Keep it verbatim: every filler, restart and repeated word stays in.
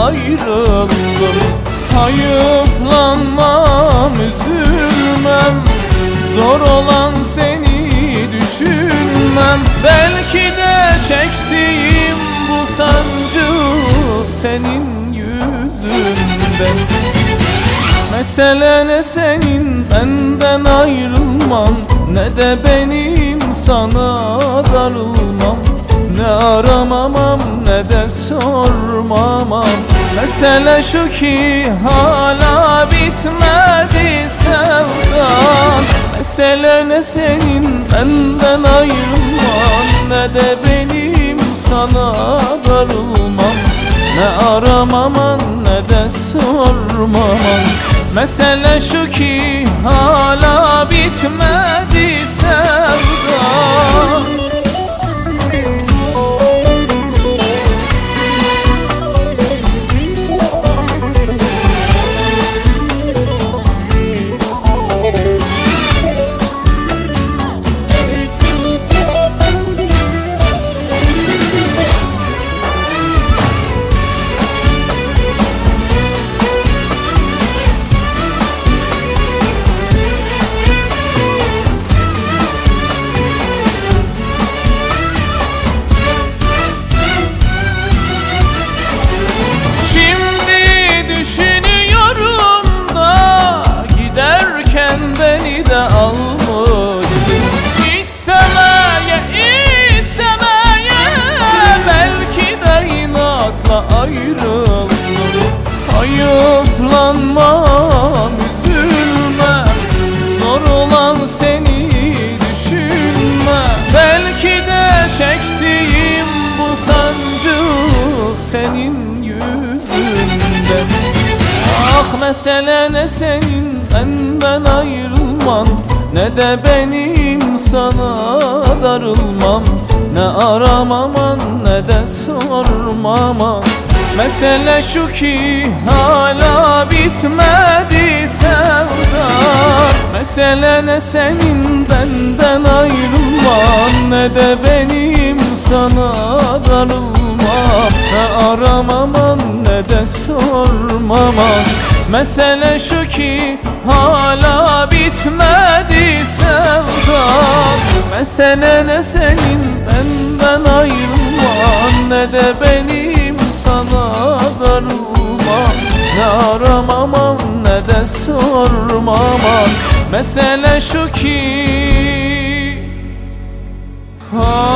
ayrıldım. Hayıflanmam, üzülmem, zor olan seni düşünmem. Belki de çektiğim bu sancı senin yüzünden. Mesele ne senin benden ayrılman, ne de benim sana darılmam. Ne aramamam ne de sormamam. Mesele şu ki hala bitmedi sevdan. Mesele ne senin benden ayrılman, ne de benim sana darılmam. Ne aramaman ne de sormaman. Mesele şu ki hala bitmedi sevdan. Beni de almışsın İstemeye, istemeye, belki de inatla ayrıldım. Hayıflanmam, üzülmem, zor olan seni düşünme. Belki de çektiğim bu sancı senin yüzünden. Ah mesele ne senin benden ayrılman, ne de benim sana darılmam. Ne aramaman ne de sormaman. Mesele şu ki hala bitmedi sevdan. Mesele ne senin benden ayrılman, ne de benim sana darılmam. Ne aramaman ne de sormaman. Mesele şu ki hala bitmedi sevdan. Mesele ne senin benden ayrılman, ne de benim sana darılmam. Ne aramamam ne de sormamam. Mesele şu ki